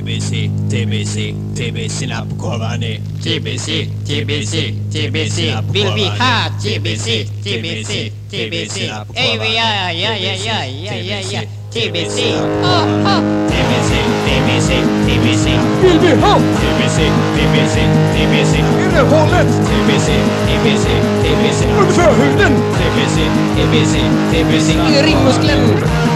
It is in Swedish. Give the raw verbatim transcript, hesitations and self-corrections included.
T B C, T B C, T B C nappkorvarna. T B C, T B C, T B C. Vill vi ha T B C, T B C, T B C. Ej, ja, ja, ja, ja, ja, ja, ja. T B C. Oh, oh. T B C, T B C, T B C. Vill vi ha T B C, T B C, T B C. innehållet? T B C, T B C, T B C. Under förhuden? T B C, T B C, T B C. Ringmuskeln.